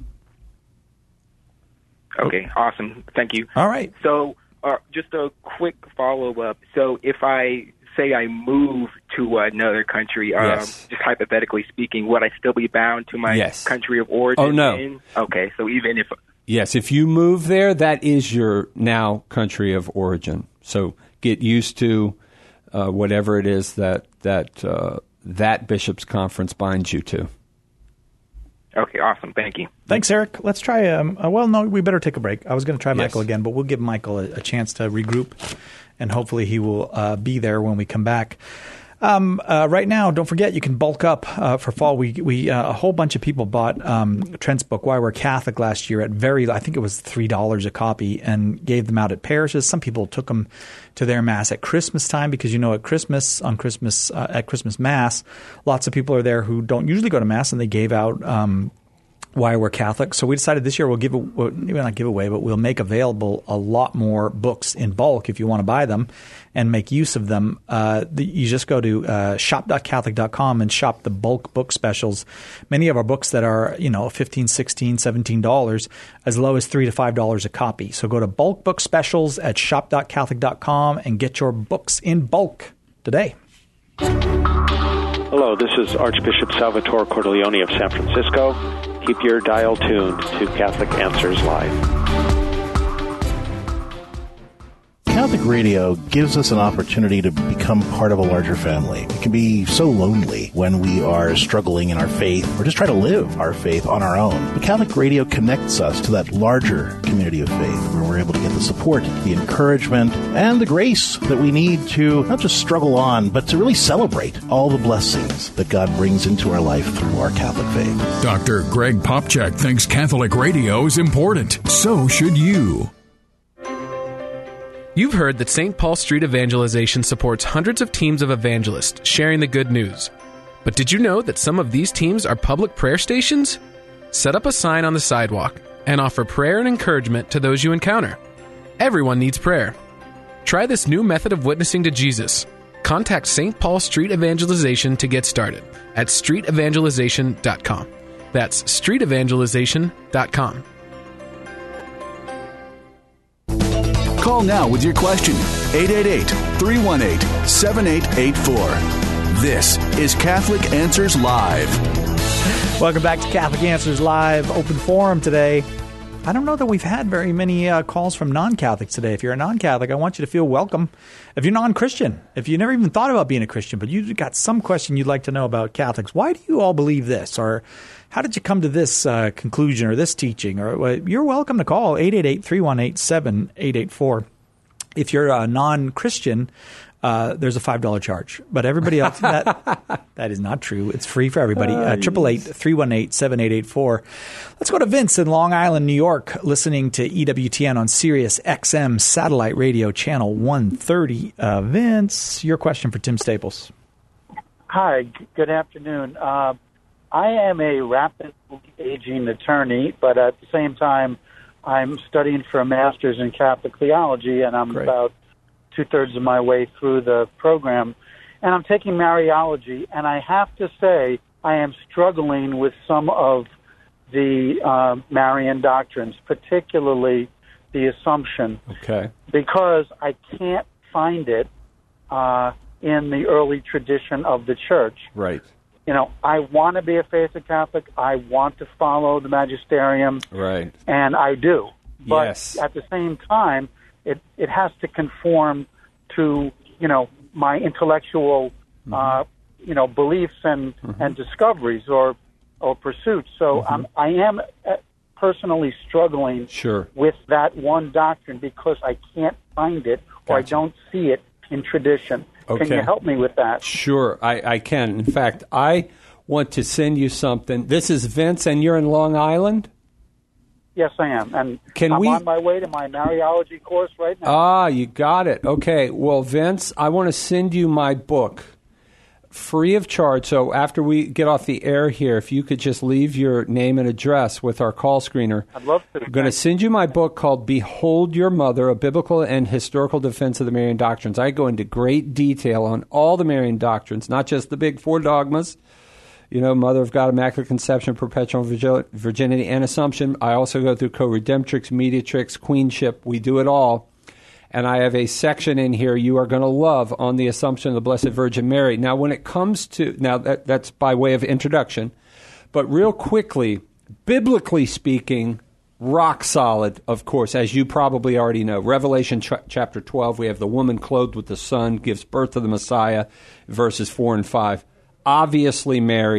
Okay, awesome. Thank you. All right. So uh, just a quick follow-up. So if I say I move to another country, um, yes. just hypothetically speaking, would I still be bound to my yes. country of origin? Oh, no. In? Okay, so even if... Yes, if you move there, that is your now country of origin. So get used to uh, whatever it is that that uh, that bishop's conference binds you to. Okay, awesome. Thank you. Thanks, Eric. Let's try. Um, uh, well, no, we better take a break. I was going to try Yes. Michael again, but we'll give Michael a, a chance to regroup, and hopefully he will uh, be there when we come back. Um, uh, right now, don't forget you can bulk up uh, for fall. We we uh, a whole bunch of people bought um, Trent's book Why We're Catholic last year at very I think it was three dollars a copy, and gave them out at parishes. Some people took them to their mass at Christmas time, because you know at Christmas on Christmas uh, at Christmas Mass, lots of people are there who don't usually go to mass, and they gave out Um, Why We're Catholic. So we decided this year we'll give a, well, maybe not give away, but we'll make available a lot more books in bulk if you want to buy them and make use of them. Uh, the, you just go to uh, shop dot catholic dot com and shop the bulk book specials. Many of our books that are, you know, fifteen dollars, sixteen dollars, seventeen dollars, as low as three to five dollars a copy. So go to bulk book specials at shop dot catholic dot com and get your books in bulk today. Hello, this is Archbishop Salvatore Cordileone of San Francisco. Keep your dial tuned to Catholic Answers Live. Catholic Radio gives us an opportunity to become part of a larger family. It can be so lonely when we are struggling in our faith or just trying to live our faith on our own. But Catholic Radio connects us to that larger community of faith where we're able to get the support, the encouragement, and the grace that we need to not just struggle on, but to really celebrate all the blessings that God brings into our life through our Catholic faith. Doctor Greg Popchak thinks Catholic radio is important. So should you. You've heard that Saint Paul Street Evangelization supports hundreds of teams of evangelists sharing the good news. But did you know that some of these teams are public prayer stations? Set up a sign on the sidewalk and offer prayer and encouragement to those you encounter. Everyone needs prayer. Try this new method of witnessing to Jesus. Contact Saint Paul Street Evangelization to get started at street evangelization dot com. That's street evangelization dot com. Call now with your question. eight eight eight, three one eight, seven eight eight four. This is Catholic Answers Live. Welcome back to Catholic Answers Live, open forum today. I don't know that we've had very many uh, calls from non-Catholics today. If you're a non-Catholic, I want you to feel welcome. If you're non-Christian, if you never even thought about being a Christian, but you've got some question you'd like to know about Catholics, why do you all believe this? Or how did you come to this uh, conclusion or this teaching? Or uh, you're welcome to call eight eight eight, three one eight, seven eight eight four. If you're a non-Christian, uh, there's a five dollars charge. But everybody else, that that is not true. It's free for everybody. Uh, eight eight eight, three one eight, seven eight eight four. Let's go to Vince in Long Island, New York, listening to E W T N on Sirius X M Satellite Radio Channel one thirty. Uh, Vince, your question for Tim Staples. Hi, g- good afternoon. Uh, I am a rapidly aging attorney, but at the same time, I'm studying for a master's in Catholic theology, and I'm Great. about two-thirds of my way through the program. And I'm taking Mariology, and I have to say I am struggling with some of the uh, Marian doctrines, particularly the Assumption, Okay. because I can't find it uh, in the early tradition of the Church. Right. You know, I want to be a faithful Catholic. I want to follow the magisterium. Right. And I do. But Yes. at the same time, it, it has to conform to, you know, my intellectual, Mm-hmm. uh, you know, beliefs and, Mhm. and discoveries or or pursuits. So Mhm. um, I am uh, personally struggling Sure. with that one doctrine because I can't find it or I Gotcha. don't see it in tradition. Can Okay. you help me with that? Sure, I, I can. In fact, I want to send you something. This is Vince, and you're in Long Island? Yes, I am. And Can I'm we- on my way to my Mariology course right now. Ah, you got it. Okay. Well, Vince, I want to send you my book free of charge. So after we get off the air here, if you could just leave your name and address with our call screener. I'd love to. I'm going to send you my book called Behold Your Mother, A Biblical and Historical Defense of the Marian Doctrines. I go into great detail on all the Marian doctrines, not just the big four dogmas. You know, Mother of God, Immaculate Conception, Perpetual virgi- Virginity, and Assumption. I also go through Co-Redemptrix, Mediatrix, Queenship. We do it all. And I have a section in here you are going to love on the Assumption of the Blessed Virgin Mary. Now, when it comes to, now that, that's by way of introduction, but real quickly, biblically speaking, rock solid, of course, as you probably already know. Revelation ch- chapter twelve, we have the woman clothed with the sun, gives birth to the Messiah, verses four and five. Obviously, Mary,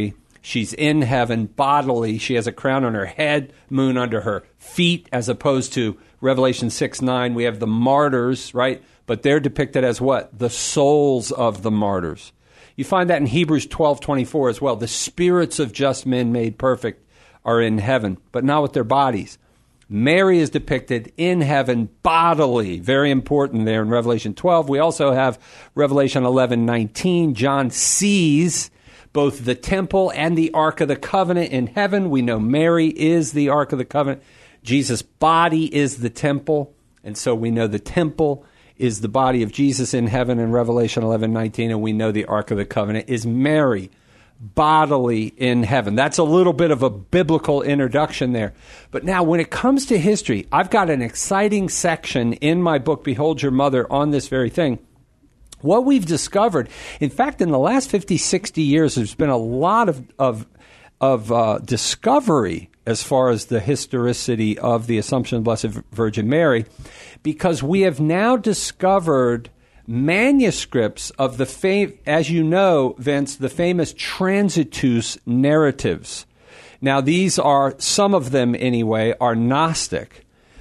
She's in heaven bodily. She has a crown on her head, moon under her feet, as opposed to Revelation six nine. We have the martyrs, right? But they're depicted as what? The souls of the martyrs. You find that in Hebrews twelve twenty-four as well. The spirits of just men made perfect are in heaven, but not with their bodies. Mary is depicted in heaven bodily. Very important there in Revelation twelve. We also have Revelation eleven nineteen. John sees both the temple and the Ark of the Covenant in heaven. We know Mary is the Ark of the Covenant. Jesus' body is the temple, and so we know the temple is the body of Jesus in heaven in Revelation eleven nineteen, and we know the Ark of the Covenant is Mary, bodily in heaven. That's a little bit of a biblical introduction there. But now when it comes to history, I've got an exciting section in my book, Behold Your Mother, on this very thing. What we've discovered, in fact, in the last fifty, sixty years, there's been a lot of of, of uh, discovery as far as the historicity of the Assumption of the Blessed Virgin Mary, because we have now discovered manuscripts of the, fam- as you know, Vince, the famous Transitus narratives. Now, these are, some of them anyway, are Gnostic.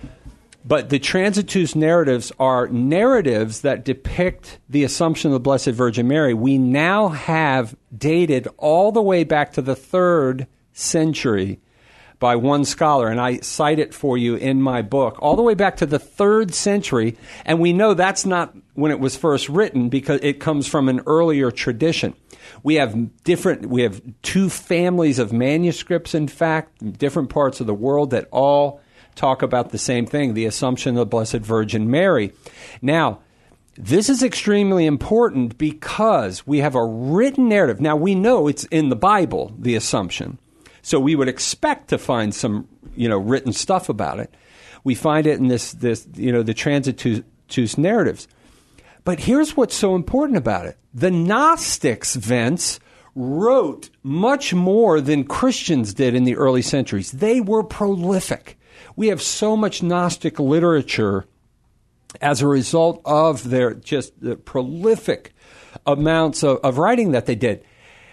But the Transitus narratives are narratives that depict the Assumption of the Blessed Virgin Mary. We now have dated all the way back to the third century by one scholar, and I cite it for you in my book, all the way back to the third century, and we know that's not when it was first written because it comes from an earlier tradition. We have different, we have two families of manuscripts, in fact, in different parts of the world that all talk about the same thing, the Assumption of the Blessed Virgin Mary. Now, this is extremely important because we have a written narrative. Now, we know it's in the Bible, the Assumption. So we would expect to find some, you know, written stuff about it. We find it in this, this you know, the Transitus narratives. But here's what's so important about it. The Gnostics, Vince, wrote much more than Christians did in the early centuries. They were prolific. We have so much Gnostic literature as a result of their just the prolific amounts of, of writing that they did.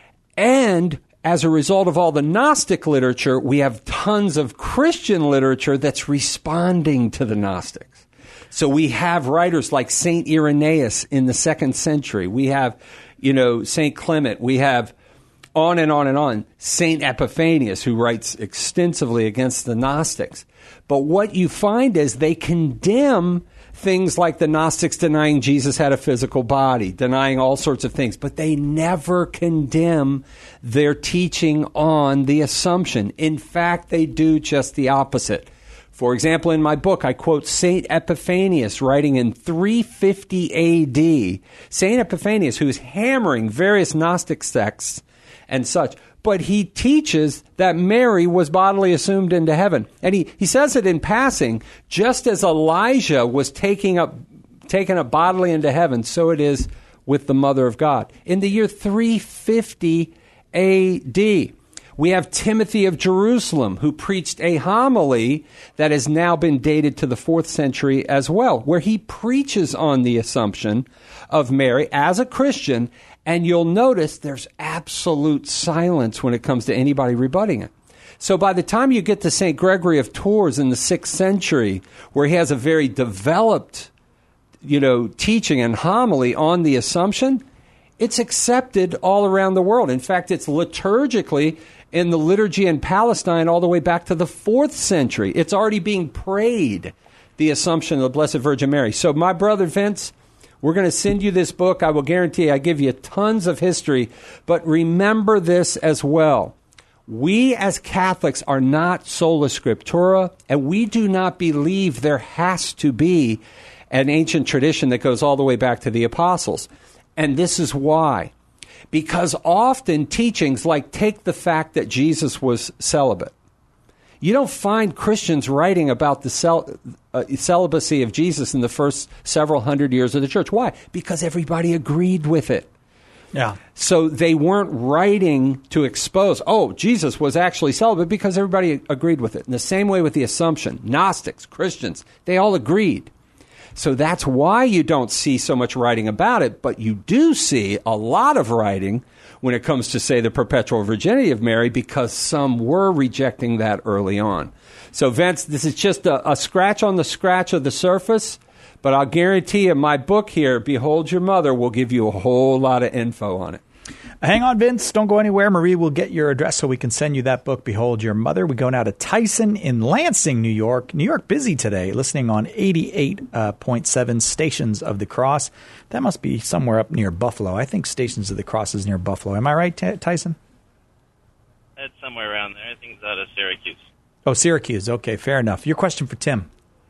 And as a result of all the Gnostic literature, we have tons of Christian literature that's responding to the Gnostics. So we have writers like Saint Irenaeus in the second century. We have, you know, Saint Clement. We have on and on and on. Saint Epiphanius, who writes extensively against the Gnostics. But what you find is they condemn things like the Gnostics denying Jesus had a physical body, denying all sorts of things, but they never condemn their teaching on the Assumption. In fact, they do just the opposite. For example, in my book, I quote Saint Epiphanius writing in three fifty A D. Saint Epiphanius, who's hammering various Gnostic sects and such, but he teaches that Mary was bodily assumed into heaven. And he, he says it in passing, just as Elijah was taking up, taken up bodily into heaven, so it is with the Mother of God. In the year three fifty A D, we have Timothy of Jerusalem, who preached a homily that has now been dated to the fourth century as well, where he preaches on the Assumption of Mary as a Christian. And you'll notice there's absolute silence when it comes to anybody rebutting it. So by the time you get to Saint Gregory of Tours in the sixth century, where he has a very developed, you know, teaching and homily on the Assumption, it's accepted all around the world. In fact, it's liturgically in the liturgy in Palestine all the way back to the fourth century. It's already being prayed, the Assumption of the Blessed Virgin Mary. So my brother Vince, we're going to send you this book. I will guarantee I give you tons of history. But remember this as well. We as Catholics are not sola scriptura, and we do not believe there has to be an ancient tradition that goes all the way back to the apostles. And this is why. Because often teachings like take the fact that Jesus was celibate. You don't find Christians writing about the cel- uh, celibacy of Jesus in the first several hundred years of the church. Why? Because everybody agreed with it. Yeah. So they weren't writing to expose, oh, Jesus was actually celibate, because everybody agreed with it. In the same way with the Assumption, Gnostics, Christians, they all agreed. So that's why you don't see so much writing about it, but you do see a lot of writing when it comes to, say, the perpetual virginity of Mary, because some were rejecting that early on. So, Vince, this is just a, a scratch on the scratch of the surface, but I'll guarantee you my book here, Behold Your Mother, will give you a whole lot of info on it. Hang on, Vince. Don't go anywhere. Marie will get your address so we can send you that book, Behold Your Mother. We go now to Tyson in Lansing, New York. New York busy today, listening on eighty-eight point seven Stations of the Cross. That must be somewhere up near Buffalo. I think Stations of the Cross is near Buffalo. Am I right, T- Tyson? It's somewhere around there. I think it's out of Syracuse. Oh, Syracuse. Okay, fair enough. Your question for Tim.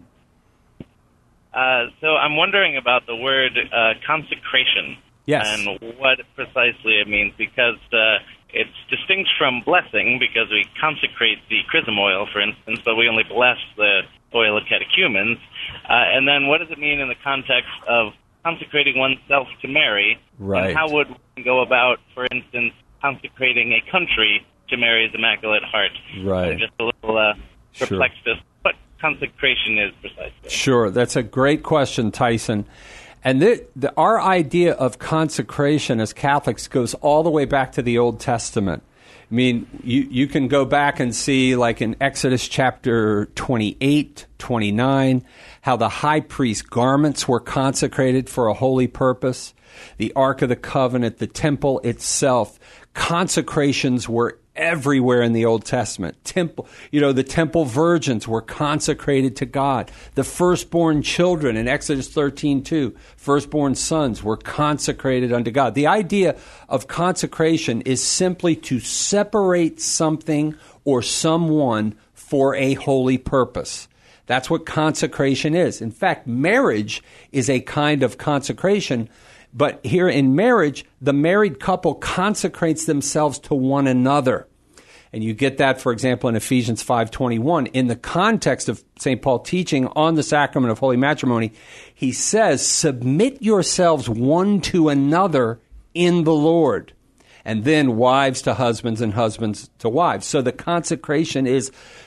Uh, so I'm wondering about the word uh, consecration. Yes. And what precisely it means, because uh, it's distinct from blessing, because we consecrate the chrism oil, for instance, but we only bless the oil of catechumens. Uh, and then what does it mean in the context of consecrating oneself to Mary? Right. And how would one go about, for instance, consecrating a country to Mary's Immaculate Heart? Right. I'm just a little uh, Sure. perplexed as to what consecration is precisely. Sure. That's a great question, Tyson. And the, the, our idea of consecration as Catholics goes all the way back to the Old Testament. I mean, you, you can go back and see, like in Exodus chapter twenty-eight, twenty-nine, how the high priest's garments were consecrated for a holy purpose. The Ark of the Covenant, the temple itself, consecrations were everywhere in the Old Testament. Temple, you know, the temple virgins were consecrated to God. The firstborn children in Exodus thirteen two, firstborn sons were consecrated unto God. The idea of consecration is simply to separate something or someone for a holy purpose. That's what consecration is. In fact, marriage is a kind of consecration. But here in marriage, the married couple consecrates themselves to one another. And you get that, for example, in Ephesians five twenty-one. In the context of Saint Paul teaching on the sacrament of holy matrimony, he says, submit yourselves one to another in the Lord. And then wives to husbands and husbands to wives. So the consecration is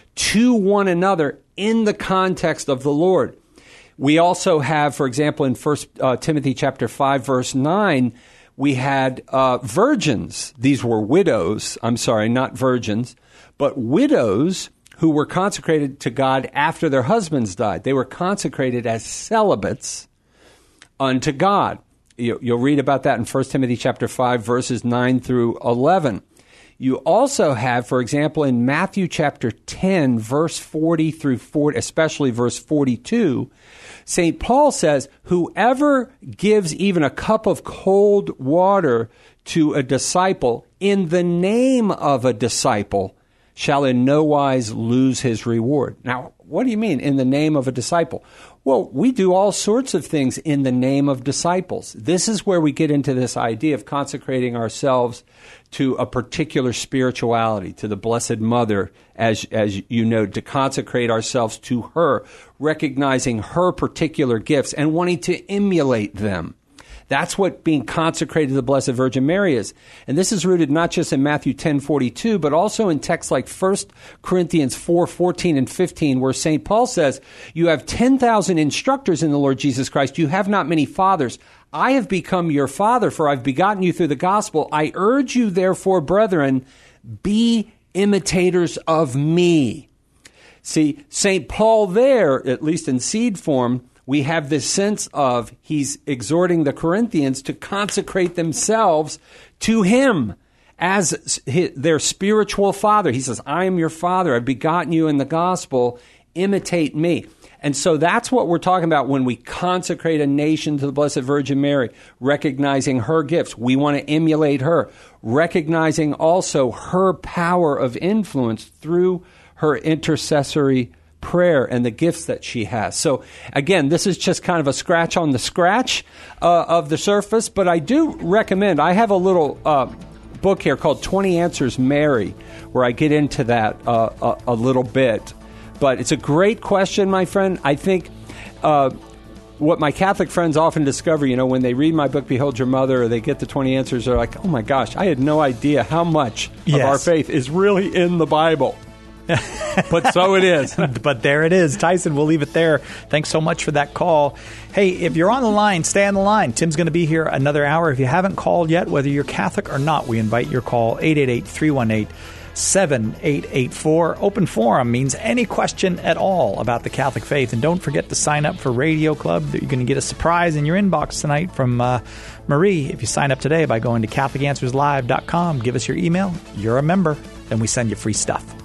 to one another in the context of the Lord. We also have, for example, in First uh, Timothy chapter five, verse nine, we had uh, virgins. These were widows. I'm sorry, not virgins, but widows who were consecrated to God after their husbands died. They were consecrated as celibates unto God. You, you'll read about that in First Timothy chapter five, verses nine through eleven. You also have, for example, in Matthew chapter ten, verse forty through forty, especially verse forty-two, Saint Paul says, whoever gives even a cup of cold water to a disciple in the name of a disciple shall in no wise lose his reward. Now, what do you mean, in the name of a disciple? Well, we do all sorts of things in the name of disciples. This is where we get into this idea of consecrating ourselves to a particular spirituality, to the Blessed Mother, as, as you know, to consecrate ourselves to her, recognizing her particular gifts and wanting to emulate them. That's what being consecrated to the Blessed Virgin Mary is. And this is rooted not just in Matthew ten forty-two, but also in texts like First Corinthians four fourteen and fifteen, where Saint Paul says, you have ten thousand instructors in the Lord Jesus Christ. You have not many fathers. I have become your father, for I've begotten you through the gospel. I urge you, therefore, brethren, be imitators of me. See, Saint Paul there, at least in seed form, we have this sense of he's exhorting the Corinthians to consecrate themselves to him as his, their spiritual father. He says, I am your father. I've begotten you in the gospel. Imitate me. And so that's what we're talking about when we consecrate a nation to the Blessed Virgin Mary, recognizing her gifts. We want to emulate her, recognizing also her power of influence through her intercessory prayer and the gifts that she has. So again, this is just kind of a scratch on the scratch uh, of the surface, but I do recommend, I have a little uh, book here called twenty Answers Mary, where I get into that uh, a, a little bit. But it's a great question, my friend. I think uh, what my Catholic friends often discover, you know, when they read my book, Behold Your Mother, or they get the twenty Answers, they're like, oh my gosh, I had no idea how much yes. of our faith is really in the Bible. But so it is. But there it is. Tyson, we'll leave it there. Thanks so much for that call. Hey, if you're on the line, stay on the line. Tim's going to be here another hour. If you haven't called yet, whether you're Catholic or not, we invite your call, eight eight eight, three one eight, seven eight eight four. Open forum means any question at all about the Catholic faith. And don't forget to sign up for Radio Club. You're going to get a surprise in your inbox tonight from uh, Marie if you sign up today by going to Catholic Answers Live dot com. Give us your email. You're a member. Then we send you free stuff.